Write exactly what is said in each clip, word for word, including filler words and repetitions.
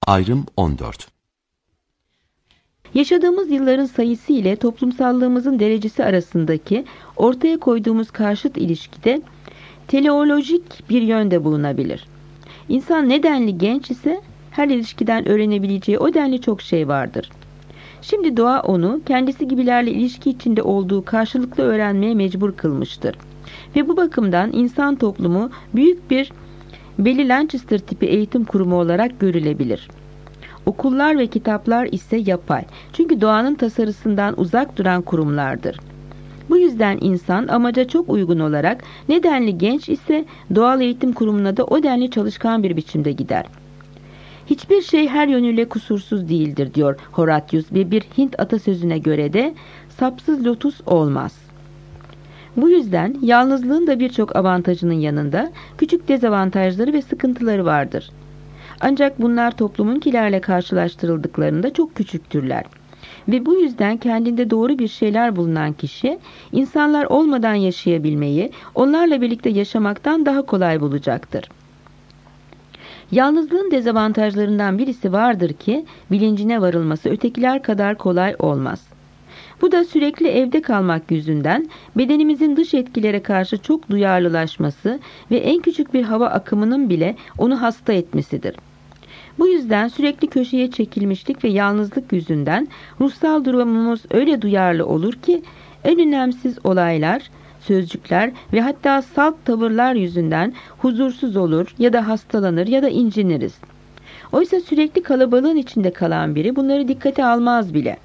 Ayrım on dört. Yaşadığımız yılların sayısı ile toplumsallığımızın derecesi arasındaki ortaya koyduğumuz karşıt ilişkide teleolojik bir yönde bulunabilir. İnsan nedenli genç ise her ilişkiden öğrenebileceği o denli çok şey vardır. Şimdi doğa onu kendisi gibilerle ilişki içinde olduğu karşılıklı öğrenmeye mecbur kılmıştır. Ve bu bakımdan insan toplumu büyük bir Belly Lancaster tipi eğitim kurumu olarak görülebilir. Okullar ve kitaplar ise yapay. Çünkü doğanın tasarısından uzak duran kurumlardır. Bu yüzden insan amaca çok uygun olarak nedenli genç ise doğal eğitim kurumuna da o denli çalışkan bir biçimde gider. Hiçbir şey her yönüyle kusursuz değildir diyor Horatius ve bir Hint atasözüne göre de sapsız lotus olmaz. Bu yüzden yalnızlığın da birçok avantajının yanında küçük dezavantajları ve sıkıntıları vardır. Ancak bunlar toplumunkilerle karşılaştırıldıklarında çok küçüktürler. Ve bu yüzden kendinde doğru bir şeyler bulunan kişi, insanlar olmadan yaşayabilmeyi, onlarla birlikte yaşamaktan daha kolay bulacaktır. Yalnızlığın dezavantajlarından birisi vardır ki, bilincine varılması ötekiler kadar kolay olmaz. Bu da sürekli evde kalmak yüzünden bedenimizin dış etkilere karşı çok duyarlılaşması ve en küçük bir hava akımının bile onu hasta etmesidir. Bu yüzden sürekli köşeye çekilmişlik ve yalnızlık yüzünden ruhsal durumumuz öyle duyarlı olur ki en önemsiz olaylar, sözcükler ve hatta salt tavırlar yüzünden huzursuz olur ya da hastalanır ya da inciniriz. Oysa sürekli kalabalığın içinde kalan biri bunları dikkate almaz bile.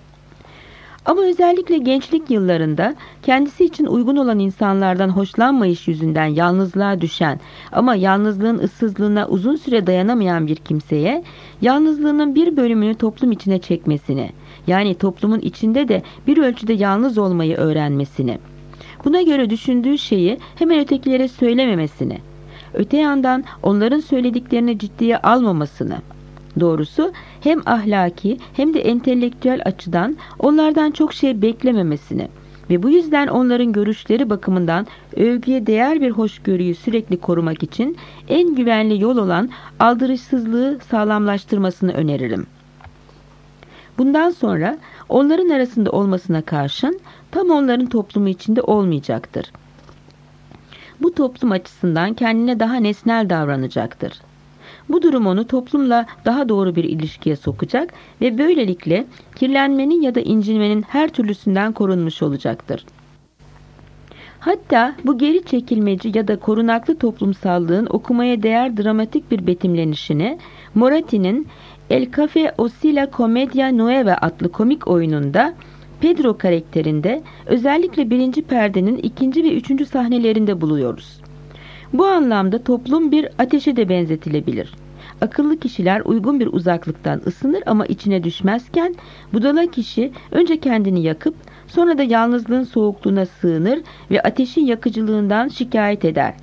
Ama özellikle gençlik yıllarında kendisi için uygun olan insanlardan hoşlanmayış yüzünden yalnızlığa düşen ama yalnızlığın ıssızlığına uzun süre dayanamayan bir kimseye yalnızlığının bir bölümünü toplum içine çekmesini, yani toplumun içinde de bir ölçüde yalnız olmayı öğrenmesini, buna göre düşündüğü şeyi hemen ötekilere söylememesini, öte yandan onların söylediklerini ciddiye almamasını, doğrusu hem ahlaki hem de entelektüel açıdan onlardan çok şey beklememesini ve bu yüzden onların görüşleri bakımından övgüye değer bir hoşgörüyü sürekli korumak için en güvenli yol olan aldırışsızlığı sağlamlaştırmasını öneririm. Bundan sonra onların arasında olmasına karşın tam onların toplumu içinde olmayacaktır. Bu toplum açısından kendine daha nesnel davranacaktır. Bu durum onu toplumla daha doğru bir ilişkiye sokacak ve böylelikle kirlenmenin ya da incinmenin her türlüsünden korunmuş olacaktır. Hatta bu geri çekilmeci ya da korunaklı toplumsallığın okumaya değer dramatik bir betimlenişini Morati'nin El Café o la Commedia Nueva adlı komik oyununda Pedro karakterinde özellikle birinci perdenin ikinci ve üçüncü sahnelerinde buluyoruz. Bu anlamda toplum bir ateşe de benzetilebilir. Akıllı kişiler uygun bir uzaklıktan ısınır ama içine düşmezken budala kişi önce kendini yakıp sonra da yalnızlığın soğukluğuna sığınır ve ateşin yakıcılığından şikayet eder.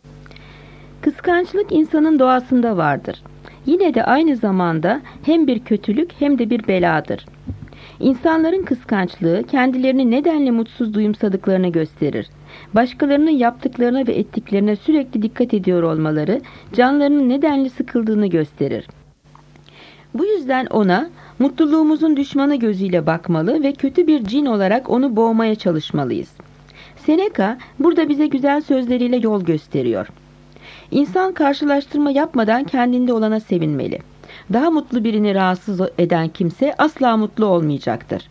Kıskançlık insanın doğasında vardır. Yine de aynı zamanda hem bir kötülük hem de bir beladır. İnsanların kıskançlığı kendilerini nedenle mutsuz duyumsadıklarını gösterir. Başkalarının yaptıklarına ve ettiklerine sürekli dikkat ediyor olmaları canlarının nedenli sıkıldığını gösterir. Bu yüzden ona mutluluğumuzun düşmanı gözüyle bakmalı ve kötü bir cin olarak onu boğmaya çalışmalıyız. Seneca burada bize güzel sözleriyle yol gösteriyor. İnsan karşılaştırma yapmadan kendinde olana sevinmeli. Daha mutlu birini rahatsız eden kimse asla mutlu olmayacaktır.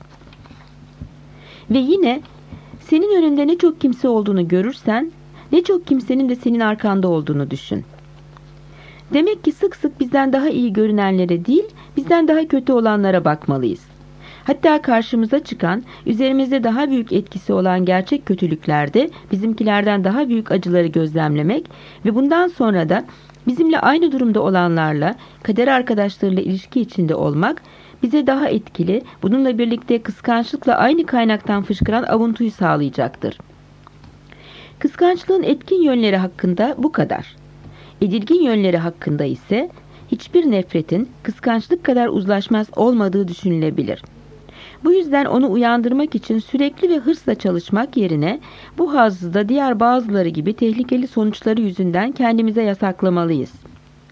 Ve yine senin önünde ne çok kimse olduğunu görürsen, ne çok kimsenin de senin arkanda olduğunu düşün. Demek ki sık sık bizden daha iyi görünenlere değil, bizden daha kötü olanlara bakmalıyız. Hatta karşımıza çıkan, üzerimizde daha büyük etkisi olan gerçek kötülüklerde bizimkilerden daha büyük acıları gözlemlemek ve bundan sonra da bizimle aynı durumda olanlarla, kader arkadaşlarıyla ilişki içinde olmak bize daha etkili, bununla birlikte kıskançlıkla aynı kaynaktan fışkıran avuntuyu sağlayacaktır. Kıskançlığın etkin yönleri hakkında bu kadar. Edilgin yönleri hakkında ise hiçbir nefretin kıskançlık kadar uzlaşmaz olmadığı düşünülebilir. Bu yüzden onu uyandırmak için sürekli ve hırsla çalışmak yerine bu hazzı da diğer bazıları gibi tehlikeli sonuçları yüzünden kendimize yasaklamalıyız.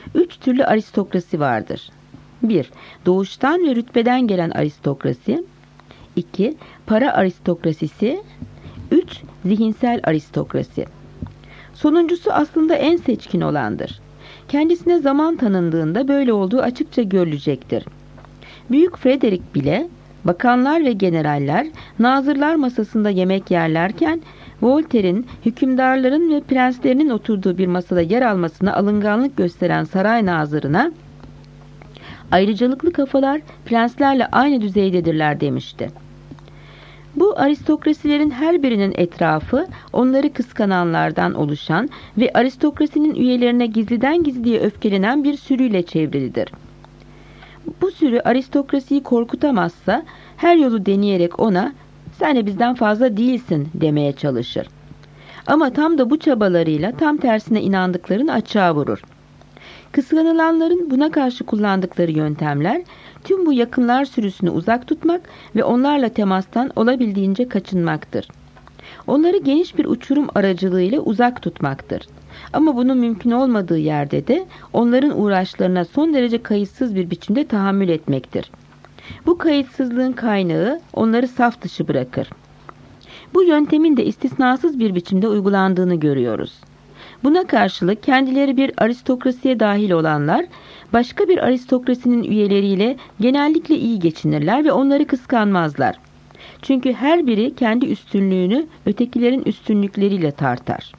üç türlü aristokrasi vardır. bir. Doğuştan ve rütbeden gelen aristokrasi. iki. Para aristokrasisi. üç. Zihinsel aristokrasi. Sonuncusu aslında en seçkin olandır. Kendisine zaman tanındığında böyle olduğu açıkça görülecektir. Büyük Frederick bile bakanlar ve generaller nazırlar masasında yemek yerlerken Voltaire'in hükümdarların ve prenslerinin oturduğu bir masada yer almasına alınganlık gösteren saray nazırına ayrıcalıklı kafalar prenslerle aynı düzeydedirler demişti. Bu aristokrasilerin her birinin etrafı onları kıskananlardan oluşan ve aristokrasinin üyelerine gizliden gizliye öfkelenen bir sürüyle çevrilidir. Bu sürü aristokrasiyi korkutamazsa her yolu deneyerek ona "Sen de bizden fazla değilsin" demeye çalışır. Ama tam da bu çabalarıyla tam tersine inandıklarını açığa vurur. Kıskanılanların buna karşı kullandıkları yöntemler tüm bu yakınlar sürüsünü uzak tutmak ve onlarla temastan olabildiğince kaçınmaktır. Onları geniş bir uçurum aracılığıyla uzak tutmaktır. Ama bunun mümkün olmadığı yerde de onların uğraşlarına son derece kayıtsız bir biçimde tahammül etmektir. Bu kayıtsızlığın kaynağı onları saf dışı bırakır. Bu yöntemin de istisnasız bir biçimde uygulandığını görüyoruz. Buna karşılık kendileri bir aristokrasiye dahil olanlar, başka bir aristokrasinin üyeleriyle genellikle iyi geçinirler ve onları kıskanmazlar. Çünkü her biri kendi üstünlüğünü ötekilerin üstünlükleriyle tartar.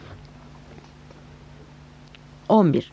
on bir.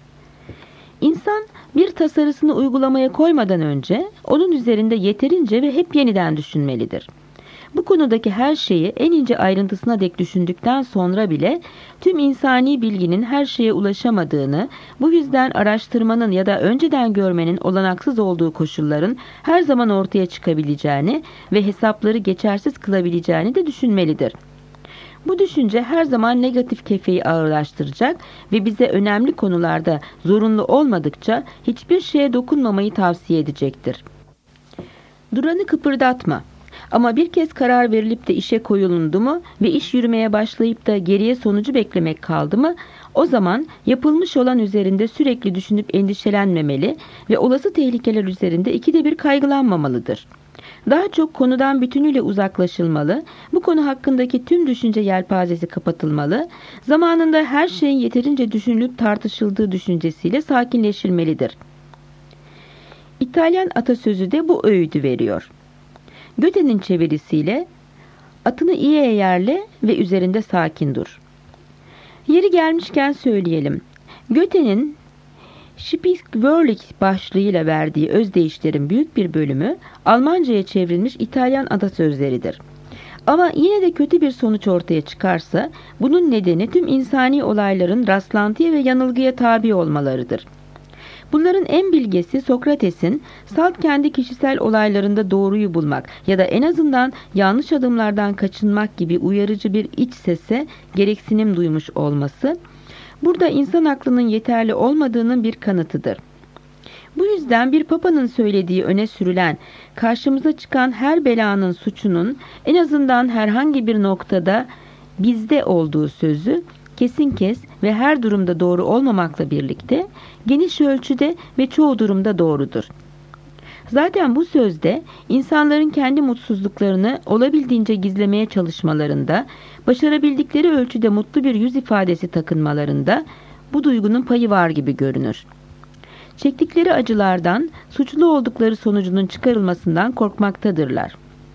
İnsan bir tasarısını uygulamaya koymadan önce onun üzerinde yeterince ve hep yeniden düşünmelidir. Bu konudaki her şeyi en ince ayrıntısına dek düşündükten sonra bile tüm insani bilginin her şeye ulaşamadığını, bu yüzden araştırmanın ya da önceden görmenin olanaksız olduğu koşulların her zaman ortaya çıkabileceğini ve hesapları geçersiz kılabileceğini de düşünmelidir. Bu düşünce her zaman negatif kefeyi ağırlaştıracak ve bize önemli konularda zorunlu olmadıkça hiçbir şeye dokunmamayı tavsiye edecektir. Duranı kıpırdatma. Ama bir kez karar verilip de işe koyulundu mu ve iş yürümeye başlayıp da geriye sonucu beklemek kaldı mı, o zaman yapılmış olan üzerinde sürekli düşünüp endişelenmemeli ve olası tehlikeler üzerinde ikide bir kaygılanmamalıdır. Daha çok konudan bütünüyle uzaklaşılmalı, bu konu hakkındaki tüm düşünce yelpazesi kapatılmalı, zamanında her şeyin yeterince düşünülüp tartışıldığı düşüncesiyle sakinleşilmelidir. İtalyan atasözü de bu öğüdü veriyor. Goethe'nin çevirisiyle "Atını iyi eğerle ve üzerinde sakin dur." Yeri gelmişken söyleyelim. Goethe'nin Sprichwörtlich başlığıyla verdiği özdeyişlerin büyük bir bölümü Almanca'ya çevrilmiş İtalyan atasözleridir. Ama yine de kötü bir sonuç ortaya çıkarsa bunun nedeni tüm insani olayların rastlantıya ve yanılgıya tabi olmalarıdır. Bunların en bilgesi Sokrates'in salt kendi kişisel olaylarında doğruyu bulmak ya da en azından yanlış adımlardan kaçınmak gibi uyarıcı bir iç sese gereksinim duymuş olması, burada insan aklının yeterli olmadığının bir kanıtıdır. Bu yüzden bir papanın söylediği öne sürülen, karşımıza çıkan her belanın suçunun en azından herhangi bir noktada bizde olduğu sözü, kesin kes ve her durumda doğru olmamakla birlikte geniş ölçüde ve çoğu durumda doğrudur. Zaten bu sözde insanların kendi mutsuzluklarını olabildiğince gizlemeye çalışmalarında, başarabildikleri ölçüde mutlu bir yüz ifadesi takınmalarında bu duygunun payı var gibi görünür. Çektikleri acılardan suçlu oldukları sonucunun çıkarılmasından korkmaktadırlar.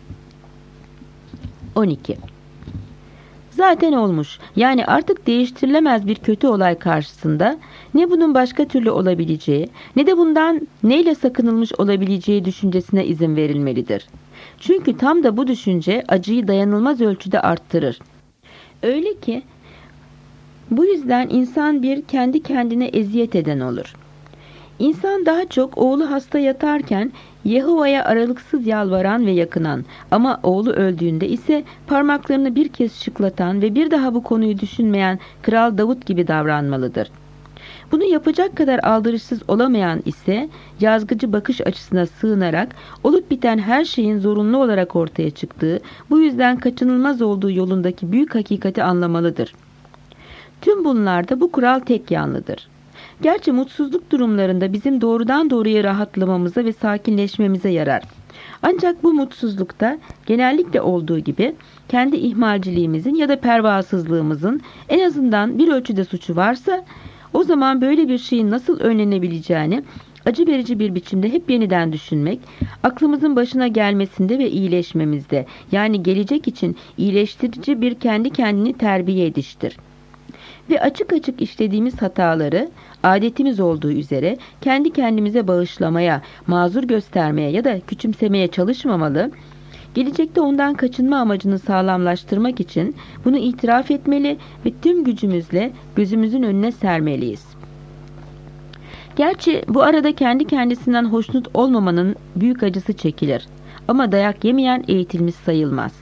on iki. Zaten olmuş, yani artık değiştirilemez bir kötü olay karşısında ne bunun başka türlü olabileceği ne de bundan neyle sakınılmış olabileceği düşüncesine izin verilmelidir. Çünkü tam da bu düşünce acıyı dayanılmaz ölçüde arttırır. Öyle ki bu yüzden insan bir kendi kendine eziyet eden olur. İnsan daha çok oğlu hasta yatarken Yehova'ya aralıksız yalvaran ve yakınan, ama oğlu öldüğünde ise parmaklarını bir kez şıklatan ve bir daha bu konuyu düşünmeyen Kral Davut gibi davranmalıdır. Bunu yapacak kadar aldırışsız olamayan ise yazgıcı bakış açısına sığınarak olup biten her şeyin zorunlu olarak ortaya çıktığı, bu yüzden kaçınılmaz olduğu yolundaki büyük hakikati anlamalıdır. Tüm bunlarda bu kural tek yanlıdır. Gerçi mutsuzluk durumlarında bizim doğrudan doğruya rahatlamamıza ve sakinleşmemize yarar. Ancak bu mutsuzlukta genellikle olduğu gibi kendi ihmalciliğimizin ya da pervasızlığımızın en azından bir ölçüde suçu varsa, o zaman böyle bir şeyin nasıl önlenebileceğini acı verici bir biçimde hep yeniden düşünmek, aklımızın başına gelmesinde ve iyileşmemizde, yani gelecek için iyileştirici bir kendi kendini terbiye ediştir. Ve açık açık işlediğimiz hataları, adetimiz olduğu üzere kendi kendimize bağışlamaya, mazur göstermeye ya da küçümsemeye çalışmamalı, gelecekte ondan kaçınma amacını sağlamlaştırmak için bunu itiraf etmeli ve tüm gücümüzle gözümüzün önüne sermeliyiz. Gerçi bu arada kendi kendisinden hoşnut olmamanın büyük acısı çekilir. Ama dayak yemeyen eğitilmiş sayılmaz.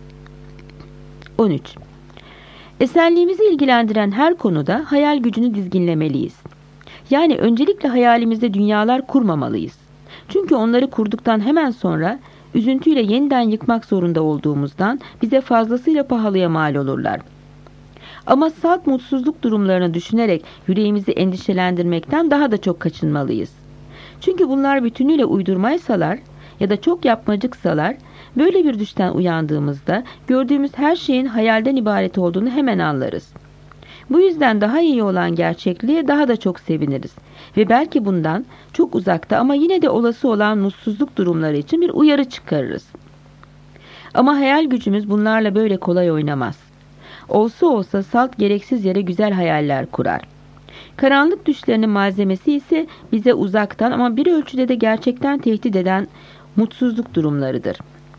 on üç. Esenliğimizi ilgilendiren her konuda hayal gücünü dizginlemeliyiz. Yani öncelikle hayalimizde dünyalar kurmamalıyız. Çünkü onları kurduktan hemen sonra üzüntüyle yeniden yıkmak zorunda olduğumuzdan bize fazlasıyla pahalıya mal olurlar. Ama salt mutsuzluk durumlarını düşünerek yüreğimizi endişelendirmekten daha da çok kaçınmalıyız. Çünkü bunlar bütünüyle uydurmaysalar ya da çok yapmacıksalar, böyle bir düşten uyandığımızda gördüğümüz her şeyin hayalden ibaret olduğunu hemen anlarız. Bu yüzden daha iyi olan gerçekliğe daha da çok seviniriz ve belki bundan çok uzakta ama yine de olası olan mutsuzluk durumları için bir uyarı çıkarırız. Ama hayal gücümüz bunlarla böyle kolay oynamaz. Olsa olsa salt gereksiz yere güzel hayaller kurar. Karanlık düşlerinin malzemesi ise bize uzaktan ama bir ölçüde de gerçekten tehdit eden mutsuzluk durumlarıdır.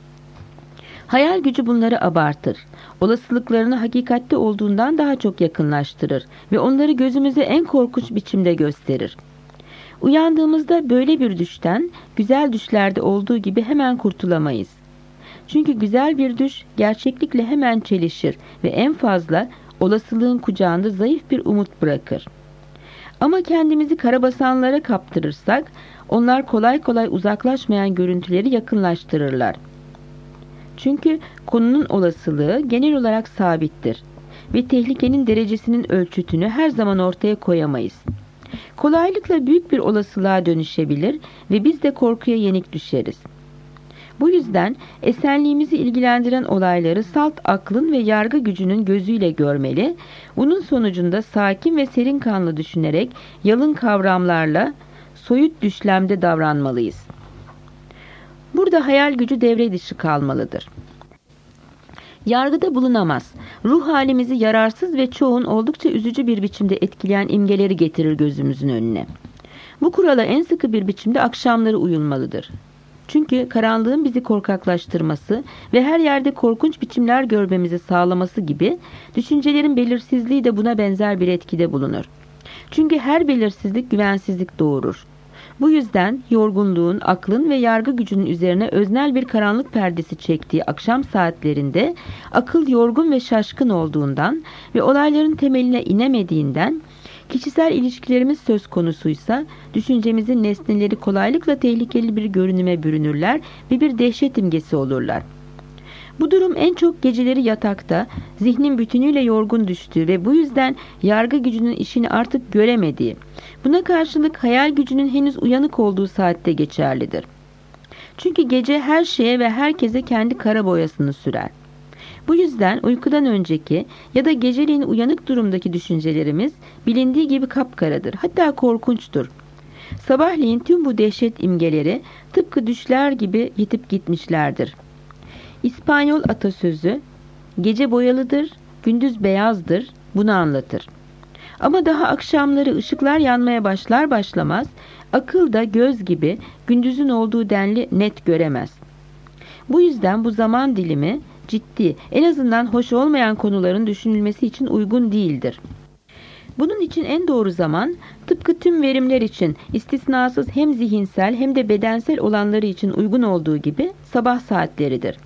Hayal gücü bunları abartır. Olasılıklarını hakikatte olduğundan daha çok yakınlaştırır ve onları gözümüze en korkunç biçimde gösterir. Uyandığımızda böyle bir düşten güzel düşlerde olduğu gibi hemen kurtulamayız. Çünkü güzel bir düş gerçeklikle hemen çelişir ve en fazla olasılığın kucağında zayıf bir umut bırakır. Ama kendimizi karabasanlara kaptırırsak onlar kolay kolay uzaklaşmayan görüntüleri yakınlaştırırlar. Çünkü konunun olasılığı genel olarak sabittir ve tehlikenin derecesinin ölçütünü her zaman ortaya koyamayız. Kolaylıkla büyük bir olasılığa dönüşebilir ve biz de korkuya yenik düşeriz. Bu yüzden esenliğimizi ilgilendiren olayları salt aklın ve yargı gücünün gözüyle görmeli, bunun sonucunda sakin ve serin kanlı düşünerek yalın kavramlarla soyut düşlemde davranmalıyız. Burada hayal gücü devre dışı kalmalıdır. Yargıda bulunamaz. Ruh halimizi yararsız ve çoğun oldukça üzücü bir biçimde etkileyen imgeleri getirir gözümüzün önüne. Bu kurala en sıkı bir biçimde akşamları uyulmalıdır. Çünkü karanlığın bizi korkaklaştırması ve her yerde korkunç biçimler görmemizi sağlaması gibi düşüncelerin belirsizliği de buna benzer bir etkide bulunur. Çünkü her belirsizlik güvensizlik doğurur. Bu yüzden yorgunluğun, aklın ve yargı gücünün üzerine öznel bir karanlık perdesi çektiği akşam saatlerinde akıl yorgun ve şaşkın olduğundan ve olayların temeline inemediğinden, kişisel ilişkilerimiz söz konusuysa düşüncemizin nesneleri kolaylıkla tehlikeli bir görünüme bürünürler ve bir dehşet imgesi olurlar. Bu durum en çok geceleri yatakta, zihnin bütünüyle yorgun düştüğü ve bu yüzden yargı gücünün işini artık göremediği, buna karşılık hayal gücünün henüz uyanık olduğu saatte geçerlidir. Çünkü gece her şeye ve herkese kendi kara boyasını sürer. Bu yüzden uykudan önceki ya da geceliğin uyanık durumdaki düşüncelerimiz bilindiği gibi kapkaradır, hatta korkunçtur. Sabahleyin tüm bu dehşet imgeleri tıpkı düşler gibi yitip gitmişlerdir. İspanyol atasözü gece boyalıdır, gündüz beyazdır bunu anlatır. Ama daha akşamları ışıklar yanmaya başlar başlamaz akıl da göz gibi gündüzün olduğu denli net göremez. Bu yüzden bu zaman dilimi ciddi, en azından hoş olmayan konuların düşünülmesi için uygun değildir. Bunun için en doğru zaman tıpkı tüm verimler için istisnasız hem zihinsel hem de bedensel olanları için uygun olduğu gibi sabah saatleridir.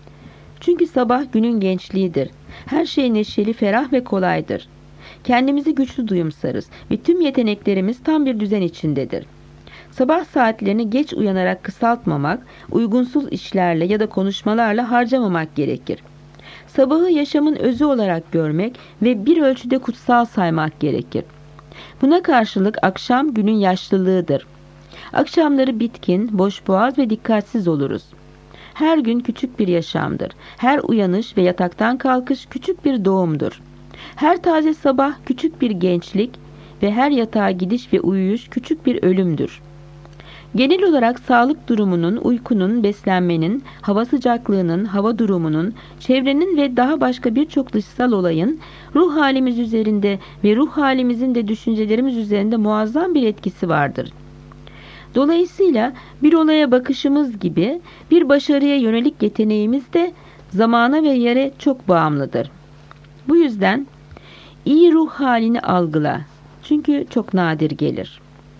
Çünkü sabah günün gençliğidir. Her şey neşeli, ferah ve kolaydır. Kendimizi güçlü duyumsarız ve tüm yeteneklerimiz tam bir düzen içindedir. Sabah saatlerini geç uyanarak kısaltmamak, uygunsuz işlerle ya da konuşmalarla harcamamak gerekir. Sabahı yaşamın özü olarak görmek ve bir ölçüde kutsal saymak gerekir. Buna karşılık akşam günün yaşlılığıdır. Akşamları bitkin, boşboğaz ve dikkatsiz oluruz. Her gün küçük bir yaşamdır. Her uyanış ve yataktan kalkış küçük bir doğumdur. Her taze sabah küçük bir gençlik ve her yatağa gidiş ve uyuyuş küçük bir ölümdür. Genel olarak sağlık durumunun, uykunun, beslenmenin, hava sıcaklığının, hava durumunun, çevrenin ve daha başka birçok dışsal olayın ruh halimiz üzerinde ve ruh halimizin de düşüncelerimiz üzerinde muazzam bir etkisi vardır. Dolayısıyla bir olaya bakışımız gibi bir başarıya yönelik yeteneğimiz de zamana ve yere çok bağımlıdır. Bu yüzden iyi ruh halini algıla. Çünkü çok nadir gelir.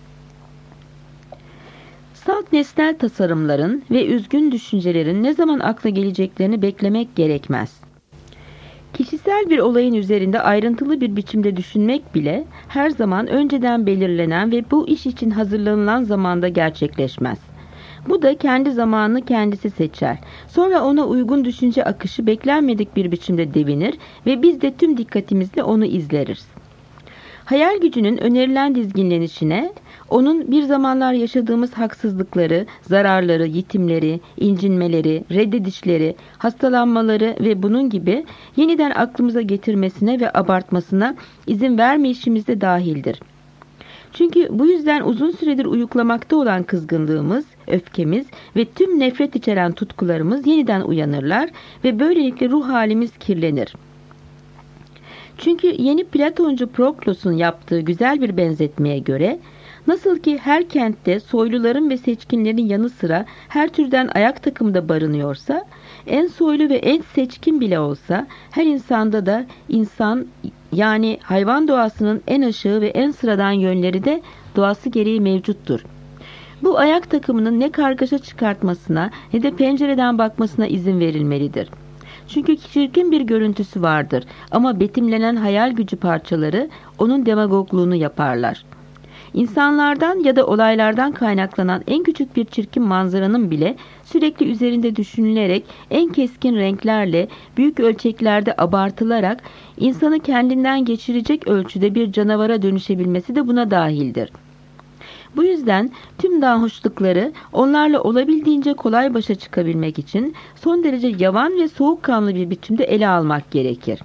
Salt nesnel tasarımların ve üzgün düşüncelerin ne zaman akla geleceklerini beklemek gerekmez. Kişisel bir olayın üzerinde ayrıntılı bir biçimde düşünmek bile her zaman önceden belirlenen ve bu iş için hazırlanılan zamanda gerçekleşmez. Bu da kendi zamanını kendisi seçer. Sonra ona uygun düşünce akışı beklenmedik bir biçimde devinir ve biz de tüm dikkatimizle onu izleriz. Hayal gücünün önerilen dizginlenişine, onun bir zamanlar yaşadığımız haksızlıkları, zararları, yitimleri, incinmeleri, reddedişleri, hastalanmaları ve bunun gibi yeniden aklımıza getirmesine ve abartmasına izin vermeyişimiz de dahildir. Çünkü bu yüzden uzun süredir uyuklamakta olan kızgınlığımız, öfkemiz ve tüm nefret içeren tutkularımız yeniden uyanırlar ve böylelikle ruh halimiz kirlenir. Çünkü yeni Platoncu Proklos'un yaptığı güzel bir benzetmeye göre, nasıl ki her kentte soyluların ve seçkinlerin yanı sıra her türden ayak takımı da barınıyorsa, en soylu ve en seçkin bile olsa her insanda da insan yani hayvan doğasının en aşağı ve en sıradan yönleri de doğası gereği mevcuttur. Bu ayak takımının ne kargaşa çıkartmasına ne de pencereden bakmasına izin verilmelidir. Çünkü çirkin bir görüntüsü vardır ama betimlenen hayal gücü parçaları onun demagogluğunu yaparlar. İnsanlardan ya da olaylardan kaynaklanan en küçük bir çirkin manzaranın bile sürekli üzerinde düşünülerek en keskin renklerle, büyük ölçeklerde abartılarak insanı kendinden geçirecek ölçüde bir canavara dönüşebilmesi de buna dahildir. Bu yüzden tüm danhoşlukları onlarla olabildiğince kolay başa çıkabilmek için son derece yavan ve soğukkanlı bir biçimde ele almak gerekir.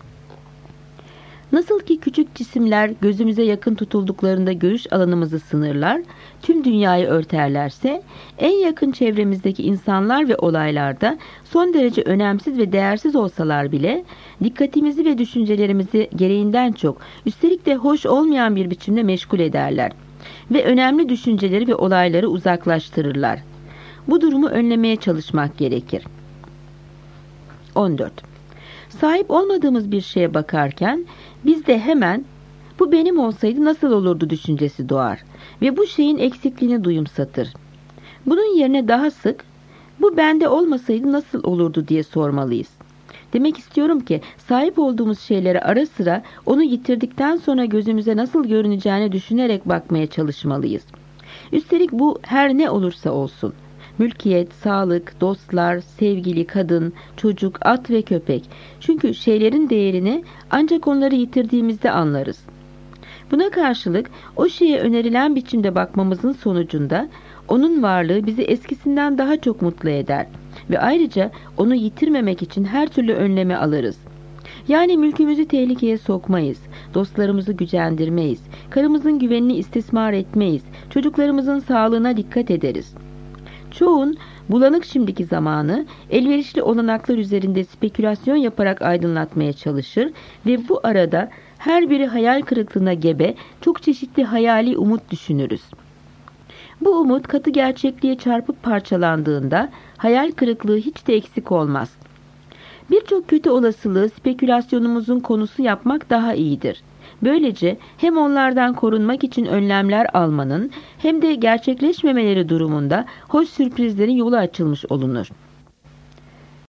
Nasıl ki küçük cisimler gözümüze yakın tutulduklarında görüş alanımızı sınırlar, tüm dünyayı örterlerse, en yakın çevremizdeki insanlar ve olaylarda son derece önemsiz ve değersiz olsalar bile, dikkatimizi ve düşüncelerimizi gereğinden çok, üstelik de hoş olmayan bir biçimde meşgul ederler ve önemli düşünceleri ve olayları uzaklaştırırlar. Bu durumu önlemeye çalışmak gerekir. on dört. Sahip olmadığımız bir şeye bakarken bizde hemen bu benim olsaydı nasıl olurdu düşüncesi doğar ve bu şeyin eksikliğini duyumsatır. Bunun yerine daha sık bu bende olmasaydı nasıl olurdu diye sormalıyız. Demek istiyorum ki sahip olduğumuz şeylere ara sıra onu yitirdikten sonra gözümüze nasıl görüneceğini düşünerek bakmaya çalışmalıyız. Üstelik bu her ne olursa olsun. Mülkiyet, sağlık, dostlar, sevgili, kadın, çocuk, at ve köpek. Çünkü şeylerin değerini ancak onları yitirdiğimizde anlarız. Buna karşılık o şeye önerilen biçimde bakmamızın sonucunda onun varlığı bizi eskisinden daha çok mutlu eder ve ayrıca onu yitirmemek için her türlü önlemi alırız. Yani mülkümüzü tehlikeye sokmayız, dostlarımızı gücendirmeyiz, karımızın güvenini istismar etmeyiz, çocuklarımızın sağlığına dikkat ederiz. Çoğun bulanık şimdiki zamanı elverişli olanaklar üzerinde spekülasyon yaparak aydınlatmaya çalışır ve bu arada her biri hayal kırıklığına gebe çok çeşitli hayali umut düşünürüz. Bu umut katı gerçekliğe çarpıp parçalandığında hayal kırıklığı hiç de eksik olmaz. Birçok kötü olasılığı spekülasyonumuzun konusu yapmak daha iyidir. Böylece hem onlardan korunmak için önlemler almanın hem de gerçekleşmemeleri durumunda hoş sürprizlerin yolu açılmış olunur.